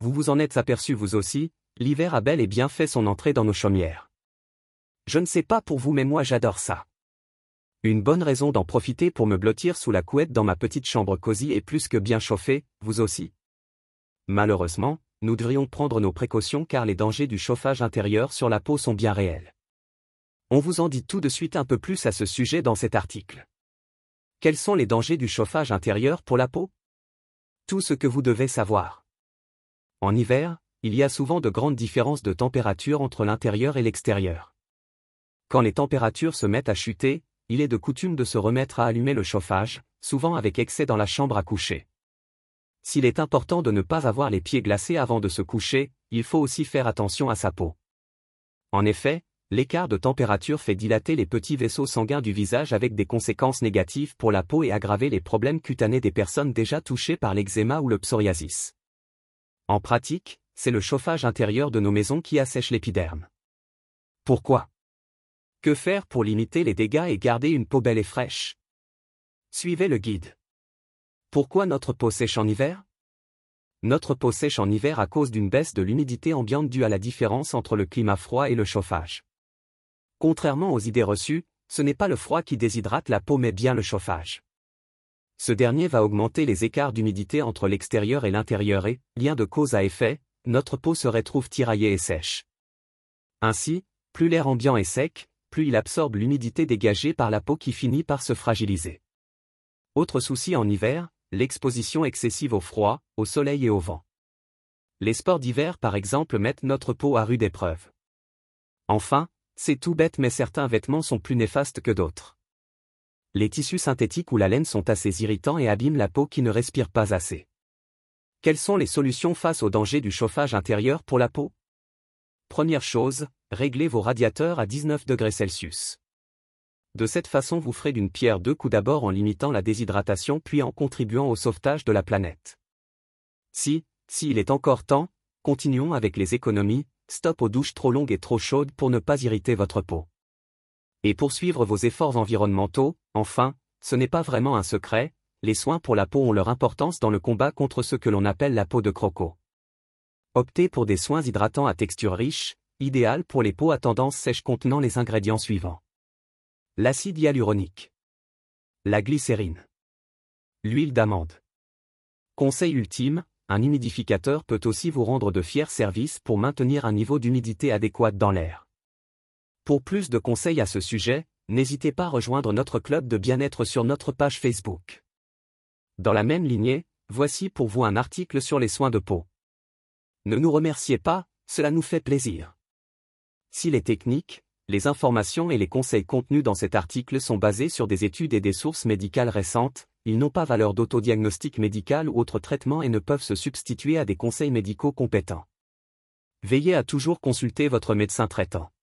vous vous en êtes aperçu vous aussi, l'hiver a bel et bien fait son entrée dans nos chaumières. Je ne sais pas pour vous mais moi j'adore ça. Une bonne raison d'en profiter pour me blottir sous la couette dans ma petite chambre cosy et plus que bien chauffée, vous aussi. Malheureusement, nous devrions prendre nos précautions car les dangers du chauffage intérieur sur la peau sont bien réels. On vous en dit tout de suite un peu plus à ce sujet dans cet article. Quels sont les dangers du chauffage intérieur pour la peau? Tout ce que vous devez savoir. En hiver, il y a souvent de grandes différences de température entre l'intérieur et l'extérieur. Quand les températures se mettent à chuter, il est de coutume de se remettre à allumer le chauffage, souvent avec excès dans la chambre à coucher. S'il est important de ne pas avoir les pieds glacés avant de se coucher, il faut aussi faire attention à sa peau. En effet, l'écart de température fait dilater les petits vaisseaux sanguins du visage avec des conséquences négatives pour la peau et aggraver les problèmes cutanés des personnes déjà touchées par l'eczéma ou le psoriasis. En pratique, c'est le chauffage intérieur de nos maisons qui assèche l'épiderme. Pourquoi? Que faire pour limiter les dégâts et garder une peau belle et fraîche? Suivez le guide. Pourquoi notre peau sèche en hiver? Notre peau sèche en hiver à cause d'une baisse de l'humidité ambiante due à la différence entre le climat froid et le chauffage. Contrairement aux idées reçues, ce n'est pas le froid qui déshydrate la peau mais bien le chauffage. Ce dernier va augmenter les écarts d'humidité entre l'extérieur et l'intérieur et, lien de cause à effet, notre peau se retrouve tiraillée et sèche. Ainsi, plus l'air ambiant est sec, plus il absorbe l'humidité dégagée par la peau qui finit par se fragiliser. Autre souci en hiver, l'exposition excessive au froid, au soleil et au vent. Les sports d'hiver par exemple mettent notre peau à rude épreuve. Enfin, c'est tout bête mais certains vêtements sont plus néfastes que d'autres. Les tissus synthétiques ou la laine sont assez irritants et abîment la peau qui ne respire pas assez. Quelles sont les solutions face au danger du chauffage intérieur pour la peau? Première chose, réglez vos radiateurs à 19 degrés Celsius. De cette façon vous ferez d'une pierre deux coups d'abord en limitant la déshydratation puis en contribuant au sauvetage de la planète. S'il est encore temps, continuons avec les économies, stop aux douches trop longues et trop chaudes pour ne pas irriter votre peau. Et poursuivre vos efforts environnementaux, enfin, ce n'est pas vraiment un secret, les soins pour la peau ont leur importance dans le combat contre ce que l'on appelle la peau de croco. Optez pour des soins hydratants à texture riche, idéal pour les peaux à tendance sèche contenant les ingrédients suivants. L'acide hyaluronique. La glycérine. L'huile d'amande. Conseil ultime, un humidificateur peut aussi vous rendre de fiers services pour maintenir un niveau d'humidité adéquat dans l'air. Pour plus de conseils à ce sujet, n'hésitez pas à rejoindre notre club de bien-être sur notre page Facebook. Dans la même lignée, voici pour vous un article sur les soins de peau. Ne nous remerciez pas, cela nous fait plaisir. Si les techniques, les informations et les conseils contenus dans cet article sont basés sur des études et des sources médicales récentes, ils n'ont pas valeur d'autodiagnostic médical ou autre traitement et ne peuvent se substituer à des conseils médicaux compétents. Veillez à toujours consulter votre médecin traitant.